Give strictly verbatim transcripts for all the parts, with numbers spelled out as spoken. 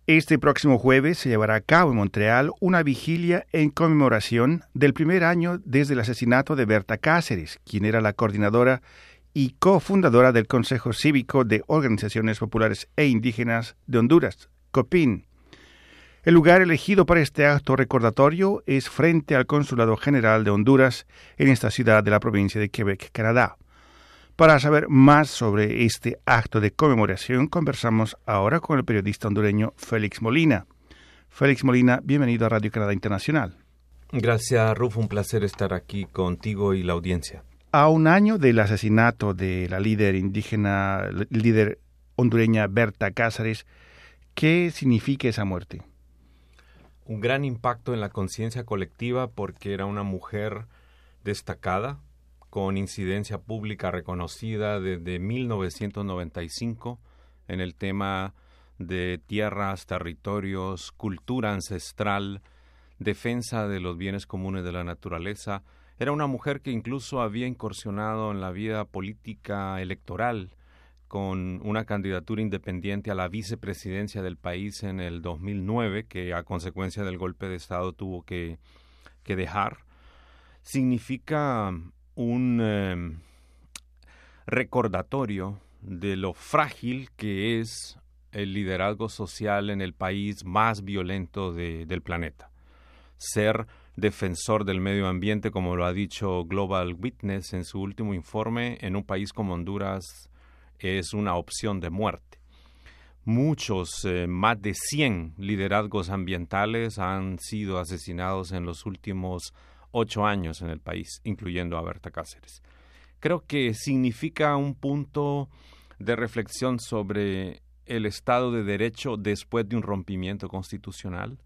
Este próximo jueves se llevará a cabo en Montreal una vigilia en conmemoración del primer año desde el asesinato de Berta Cáceres, quien era la coordinadora y cofundadora del Consejo Cívico de Organizaciones Populares e Indígenas de Honduras, COPIN. El lugar elegido para este acto recordatorio es frente al Consulado General de Honduras en esta ciudad de la provincia de Quebec, Canadá. Para saber más sobre este acto de conmemoración, conversamos ahora con el periodista hondureño Félix Molina. Félix Molina, bienvenido a Radio Canadá Internacional. Gracias, Ruf. Un placer estar aquí contigo y la audiencia. A un año del asesinato de la líder indígena, líder hondureña Berta Cáceres, ¿qué significa esa muerte? Un gran impacto en la conciencia colectiva porque era una mujer destacada, con incidencia pública reconocida desde mil novecientos noventa y cinco en el tema de tierras, territorios, cultura ancestral, defensa de los bienes comunes de la naturaleza. Era una mujer que incluso había incursionado en la vida política electoral con una candidatura independiente a la vicepresidencia del país en el dos mil nueve, que a consecuencia del golpe de Estado tuvo que, que dejar. Significa un eh, recordatorio de lo frágil que es el liderazgo social en el país más violento de, del planeta. Ser defensor del medio ambiente, como lo ha dicho Global Witness en su último informe, en un país como Honduras es una opción de muerte. Muchos, eh, más de cien liderazgos ambientales han sido asesinados en los últimos ocho años en el país, incluyendo a Berta Cáceres. Creo que significa un punto de reflexión sobre el Estado de Derecho después de un rompimiento constitucional.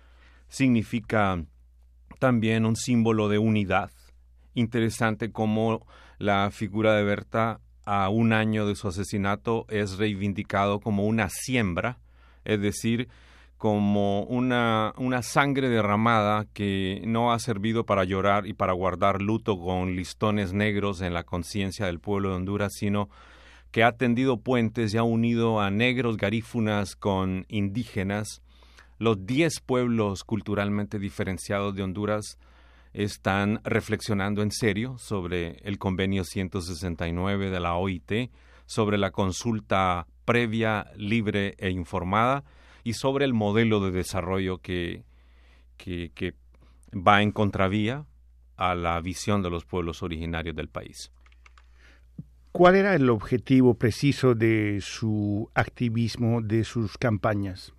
Significa también un símbolo de unidad. Interesante cómo la figura de Berta a un año de su asesinato es reivindicado como una siembra, es decir, como una, una sangre derramada que no ha servido para llorar y para guardar luto con listones negros en la conciencia del pueblo de Honduras, sino que ha tendido puentes y ha unido a negros garífunas con indígenas. Los diez pueblos culturalmente diferenciados de Honduras están reflexionando en serio sobre el convenio ciento sesenta y nueve de la O I T, sobre la consulta previa, libre e informada, y sobre el modelo de desarrollo que, que, que va en contravía a la visión de los pueblos originarios del país. ¿Cuál era el objetivo preciso de su activismo, de sus campañas?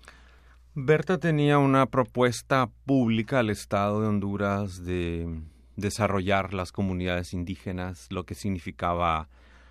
Berta tenía una propuesta pública al Estado de Honduras de desarrollar las comunidades indígenas, lo que significaba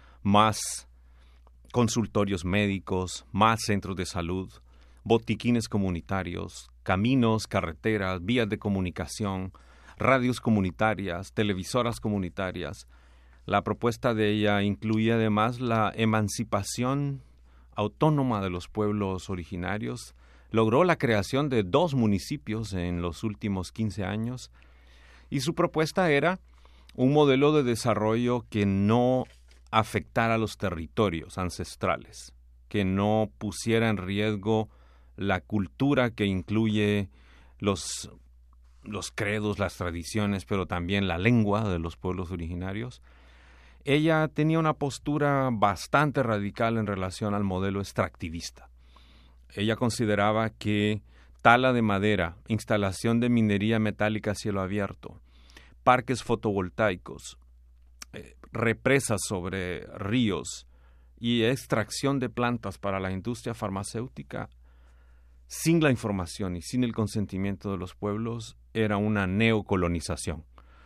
más consultorios médicos, más centros de salud, botiquines comunitarios, caminos, carreteras, vías de comunicación, radios comunitarias, televisoras comunitarias. La propuesta de ella incluía además la emancipación autónoma de los pueblos originarios. Logró la creación de dos municipios en los últimos quince años y su propuesta era un modelo de desarrollo que no afectara a los territorios ancestrales, que no pusiera en riesgo la cultura que incluye los, los credos, las tradiciones, pero también la lengua de los pueblos originarios. Ella tenía una postura bastante radical en relación al modelo extractivista. Ella consideraba que tala de madera, instalación de minería metálica a cielo abierto, parques fotovoltaicos, eh, represas sobre ríos y extracción de plantas para la industria farmacéutica, sin la información y sin el consentimiento de los pueblos, era una neocolonización.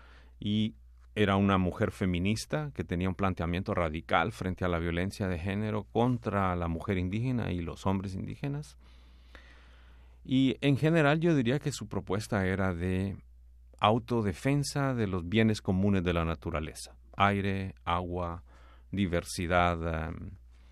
Y era una mujer feminista que tenía un planteamiento radical frente a la violencia de género contra la mujer indígena y los hombres indígenas. Y en general yo diría que su propuesta era de autodefensa de los bienes comunes de la naturaleza. Aire, agua, diversidad um,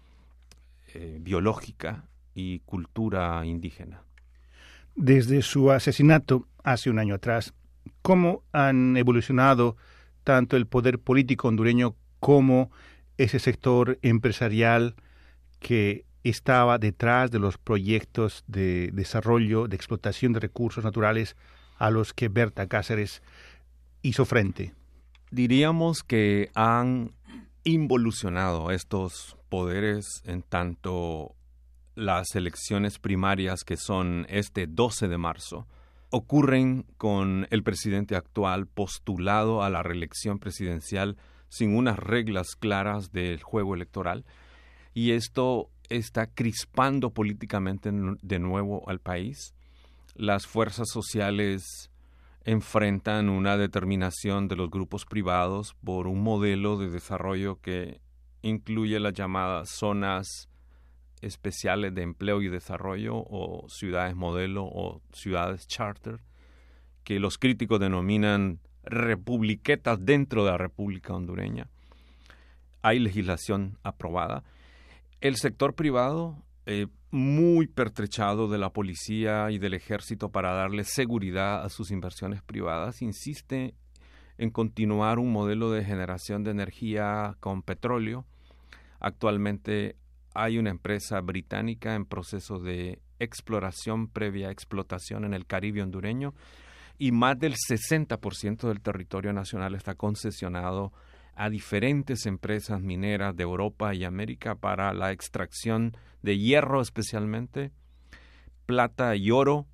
eh, biológica y cultura indígena. Desde su asesinato hace un año atrás, ¿cómo han evolucionado tanto el poder político hondureño como ese sector empresarial que estaba detrás de los proyectos de desarrollo, de explotación de recursos naturales a los que Berta Cáceres hizo frente? Diríamos que han involucionado estos poderes en tanto las elecciones primarias, que son este doce de marzo, ocurren con el presidente actual postulado a la reelección presidencial sin unas reglas claras del juego electoral, y esto está crispando políticamente de nuevo al país. Las fuerzas sociales enfrentan una determinación de los grupos privados por un modelo de desarrollo que incluye las llamadas zonas especiales de empleo y desarrollo, o ciudades modelo o ciudades charter, que los críticos denominan republiquetas dentro de la República Hondureña. Hay legislación aprobada. El sector privado, eh, muy pertrechado de la policía y del ejército para darle seguridad a sus inversiones privadas, insiste en continuar un modelo de generación de energía con petróleo. Actualmente hay una empresa británica en proceso de exploración previa a explotación en el Caribe hondureño, y más del sesenta por ciento del territorio nacional está concesionado a diferentes empresas mineras de Europa y América para la extracción de hierro, especialmente plata y oro,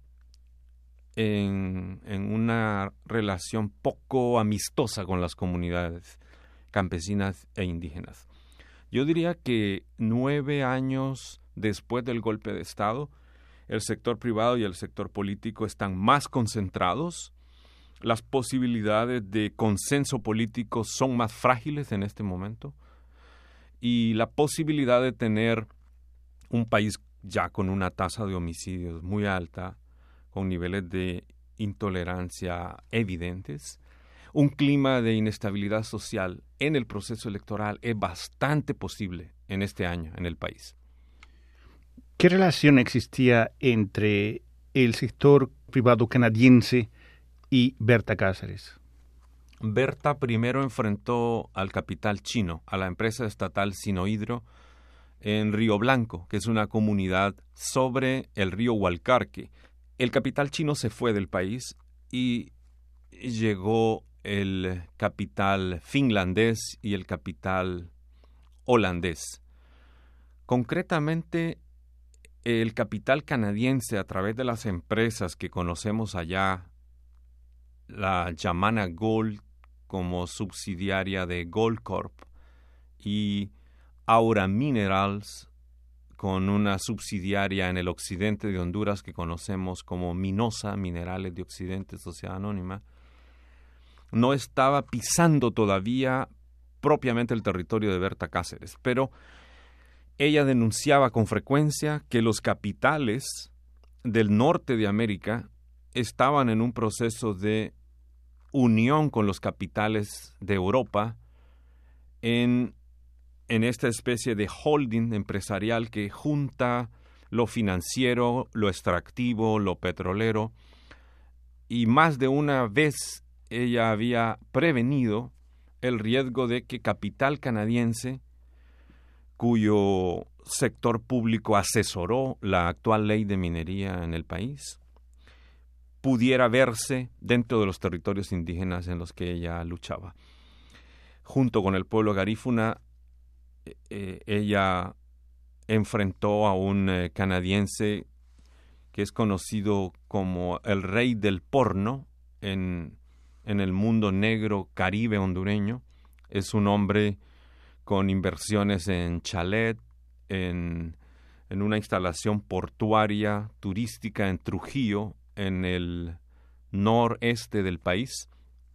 en, en una relación poco amistosa con las comunidades campesinas e indígenas. Yo diría que nueve años después del golpe de Estado, el sector privado y el sector político están más concentrados. Las posibilidades de consenso político son más frágiles en este momento, y la posibilidad de tener un país ya con una tasa de homicidios muy alta, con niveles de intolerancia evidentes, un clima de inestabilidad social en el proceso electoral, es bastante posible en este año en el país. ¿Qué relación existía entre el sector privado canadiense y Berta Cáceres? Berta primero enfrentó al capital chino, a la empresa estatal Sinohydro, en Río Blanco, que es una comunidad sobre el río Hualcarque. El capital chino se fue del país y llegó el capital finlandés y el capital holandés. Concretamente, el capital canadiense, a través de las empresas que conocemos allá, la Yamana Gold como subsidiaria de Goldcorp y Aura Minerals con una subsidiaria en el occidente de Honduras que conocemos como Minosa Minerales de Occidente, Sociedad Anónima, no estaba pisando todavía propiamente el territorio de Berta Cáceres, pero ella denunciaba con frecuencia que los capitales del norte de América estaban en un proceso de unión con los capitales de Europa en, en esta especie de holding empresarial que junta lo financiero, lo extractivo, lo petrolero, y más de una vez ella había prevenido el riesgo de que capital canadiense, cuyo sector público asesoró la actual ley de minería en el país, pudiera verse dentro de los territorios indígenas en los que ella luchaba. Junto con el pueblo garífuna, eh, ella enfrentó a un eh, canadiense que es conocido como el rey del porno en, en el mundo negro caribe hondureño. Es un hombre con inversiones en chalet, en, en una instalación portuaria turística en Trujillo, en el noreste del país.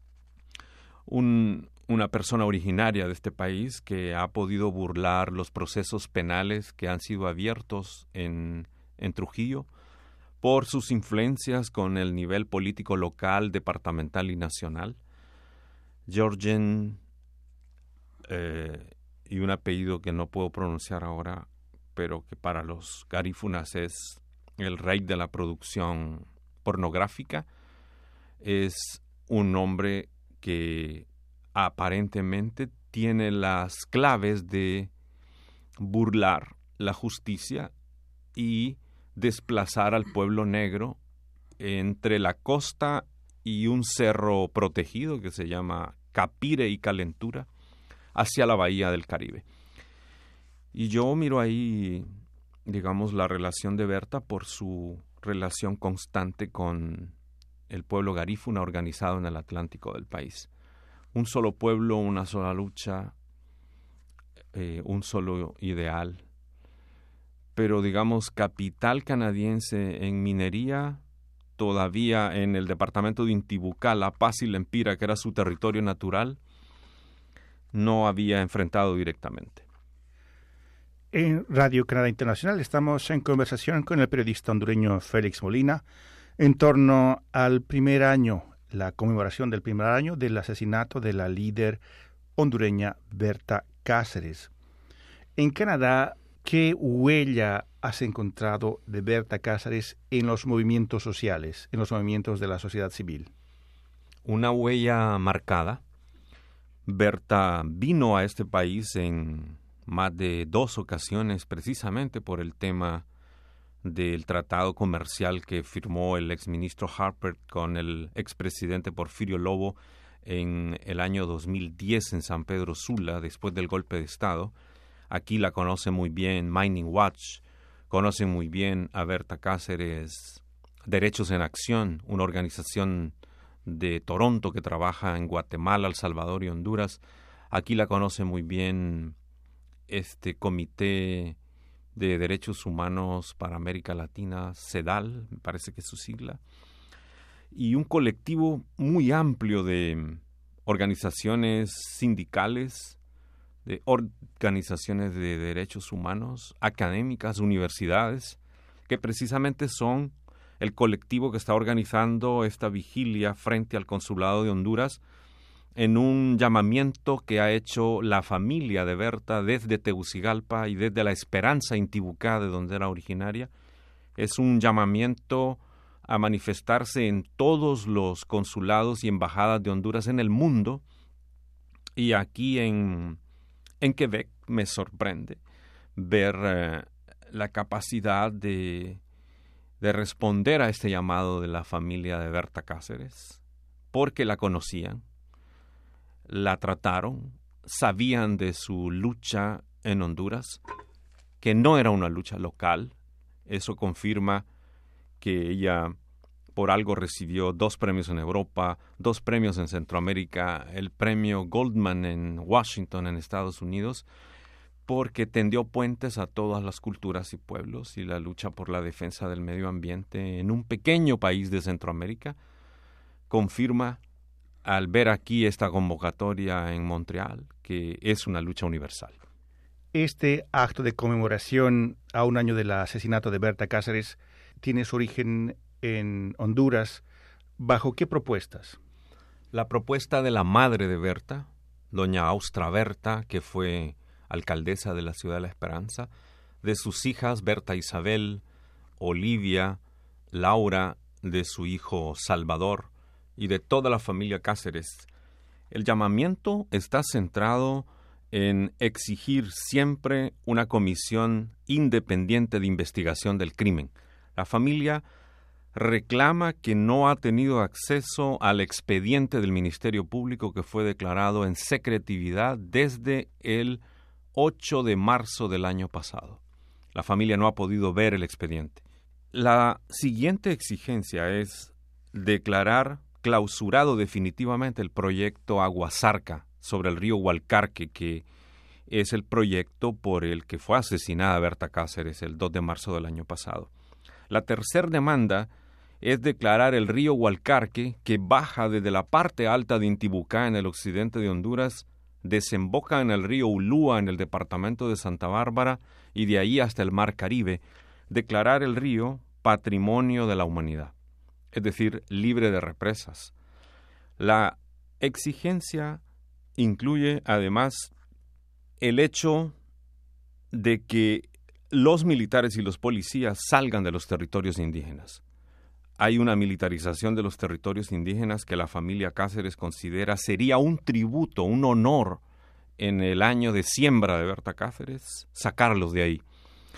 Un, una persona originaria de este país que ha podido burlar los procesos penales que han sido abiertos en, en Trujillo por sus influencias con el nivel político local, departamental y nacional. Georgen, eh, y un apellido que no puedo pronunciar ahora, pero que para los garífunas es el rey de la producción pornográfica, es un hombre que aparentemente tiene las claves de burlar la justicia y desplazar al pueblo negro entre la costa y un cerro protegido que se llama Capire y Calentura hacia la bahía del Caribe. Y yo miro ahí, digamos, la relación de Berta por su relación constante con el pueblo garífuna organizado en el Atlántico del país. Un solo pueblo, una sola lucha, eh, un solo ideal. Pero, digamos, capital canadiense en minería, todavía en el departamento de Intibucá, La Paz y Lempira, que era su territorio natural, no había enfrentado directamente. En Radio Canadá Internacional estamos en conversación con el periodista hondureño Félix Molina en torno al primer año, la conmemoración del primer año del asesinato de la líder hondureña Berta Cáceres. En Canadá, ¿qué huella has encontrado de Berta Cáceres en los movimientos sociales, en los movimientos de la sociedad civil? Una huella marcada. Berta vino a este país en más de dos ocasiones precisamente por el tema del tratado comercial que firmó el exministro Harper con el expresidente Porfirio Lobo en el año dos mil diez en San Pedro Sula, después del golpe de Estado. Aquí la conoce muy bien Mining Watch, conocen muy bien a Berta Cáceres Derechos en Acción, una organización de Toronto que trabaja en Guatemala, El Salvador y Honduras. Aquí la conoce muy bien este Comité de Derechos Humanos para América Latina, CEDAL, me parece que es su sigla, y un colectivo muy amplio de organizaciones sindicales, de organizaciones de derechos humanos, académicas, universidades, que precisamente son el colectivo que está organizando esta vigilia frente al Consulado de Honduras en un llamamiento que ha hecho la familia de Berta desde Tegucigalpa y desde La Esperanza, Intibucá, de donde era originaria. Es un llamamiento a manifestarse en todos los consulados y embajadas de Honduras en el mundo. Y aquí en, en Quebec me sorprende ver eh, la capacidad de, de responder a este llamado de la familia de Berta Cáceres, porque la conocían, la trataron, sabían de su lucha en Honduras, que no era una lucha local. Eso confirma que ella por algo recibió dos premios en Europa, dos premios en Centroamérica, el premio Goldman en Washington, en Estados Unidos, porque tendió puentes a todas las culturas y pueblos, y la lucha por la defensa del medio ambiente en un pequeño país de Centroamérica confirma al ver aquí esta convocatoria en Montreal, que es una lucha universal. Este acto de conmemoración a un año del asesinato de Berta Cáceres tiene su origen en Honduras. ¿Bajo qué propuestas? La propuesta de la madre de Berta, doña Austra Berta, que fue alcaldesa de la Ciudad de la Esperanza, de sus hijas Berta Isabel, Olivia, Laura, de su hijo Salvador, y de toda la familia Cáceres. El llamamiento está centrado en exigir siempre una comisión independiente de investigación del crimen. La familia reclama que no ha tenido acceso al expediente del Ministerio Público que fue declarado en secretividad desde el ocho de marzo del año pasado. La familia no ha podido ver el expediente. La siguiente exigencia es declarar clausurado definitivamente el proyecto Aguasarca sobre el río Hualcarque, que es el proyecto por el que fue asesinada Berta Cáceres el dos de marzo del año pasado. La tercera demanda es declarar el río Hualcarque, que baja desde la parte alta de Intibucá en el occidente de Honduras, desemboca en el río Ulúa en el departamento de Santa Bárbara y de ahí hasta el Mar Caribe, declarar el río patrimonio de la humanidad, es decir, libre de represas. La exigencia incluye además el hecho de que los militares y los policías salgan de los territorios indígenas. Hay una militarización de los territorios indígenas que la familia Cáceres considera sería un tributo, un honor en el año de siembra de Berta Cáceres, sacarlos de ahí.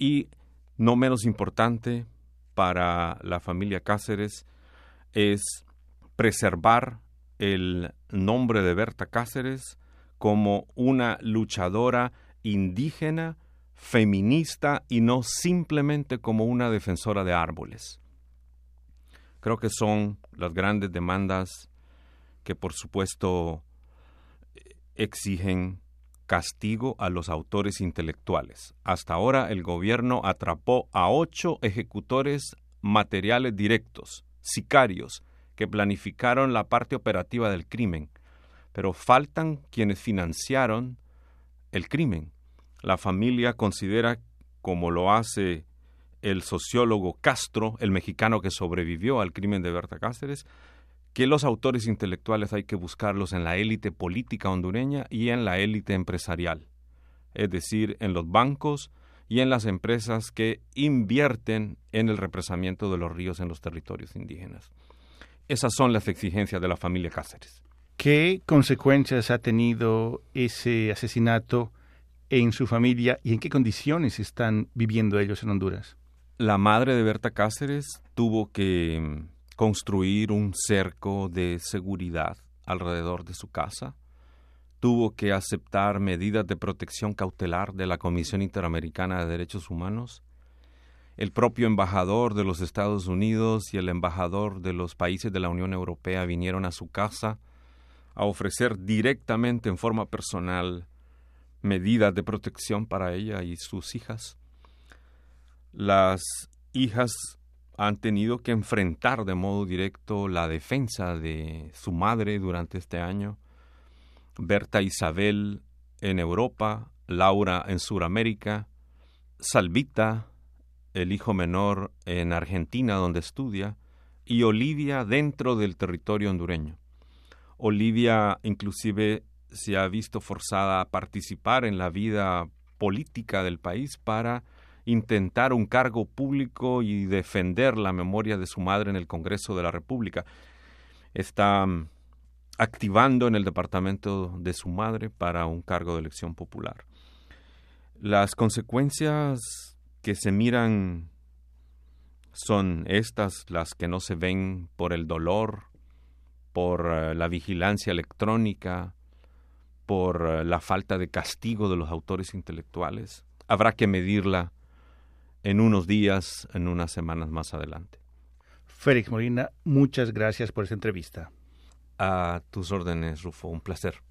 Y no menos importante para la familia Cáceres es preservar el nombre de Berta Cáceres como una luchadora indígena, feminista y no simplemente como una defensora de árboles. Creo que son las grandes demandas que, por supuesto, exigen castigo a los autores intelectuales. Hasta ahora el gobierno atrapó a ocho ejecutores materiales directos, sicarios, que planificaron la parte operativa del crimen, pero faltan quienes financiaron el crimen. La familia considera, como lo hace el sociólogo Castro, el mexicano que sobrevivió al crimen de Berta Cáceres, que los autores intelectuales hay que buscarlos en la élite política hondureña y en la élite empresarial, es decir, en los bancos y en las empresas que invierten en el represamiento de los ríos en los territorios indígenas. Esas son las exigencias de la familia Cáceres. ¿Qué consecuencias ha tenido ese asesinato en su familia y en qué condiciones están viviendo ellos en Honduras? La madre de Berta Cáceres tuvo que construir un cerco de seguridad alrededor de su casa. Tuvo que aceptar medidas de protección cautelar de la Comisión Interamericana de Derechos Humanos. El propio embajador de los Estados Unidos y el embajador de los países de la Unión Europea vinieron a su casa a ofrecer directamente en forma personal medidas de protección para ella y sus hijas. Las hijas han tenido que enfrentar de modo directo la defensa de su madre durante este año. Berta Isabel en Europa, Laura en Sudamérica, Salvita, el hijo menor, en Argentina, donde estudia, y Olivia dentro del territorio hondureño. Olivia inclusive se ha visto forzada a participar en la vida política del país para intentar un cargo público y defender la memoria de su madre en el Congreso de la República. Está um, activando en el departamento de su madre para un cargo de elección popular. Las consecuencias que se miran son estas, las que no se ven por el dolor, por uh, la vigilancia electrónica, por uh, la falta de castigo de los autores intelectuales. Habrá que medirla en unos días, en unas semanas más adelante. Félix Molina, muchas gracias por esta entrevista. A tus órdenes, Rufo, un placer.